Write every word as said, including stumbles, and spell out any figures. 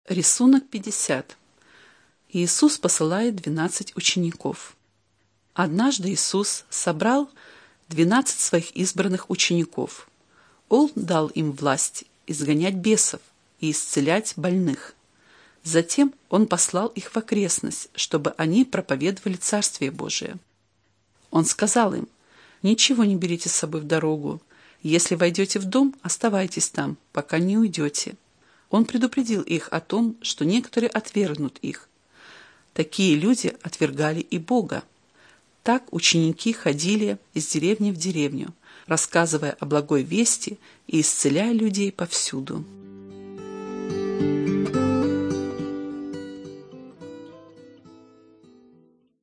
Рисунок пятьдесят. Иисус посылает двенадцать учеников. Однажды Иисус собрал двенадцать своих избранных учеников. Он дал им власть изгонять бесов и исцелять больных. Затем Он послал их в окрестность, чтобы они проповедовали Царствие Божие. Он сказал им: «Ничего не берите с собой в дорогу. Если войдете в дом, оставайтесь там, пока не уйдете». Он предупредил их о том, что некоторые отвергнут их. Такие люди отвергали и Бога. Так ученики ходили из деревни в деревню, рассказывая о благой вести и исцеляя людей повсюду.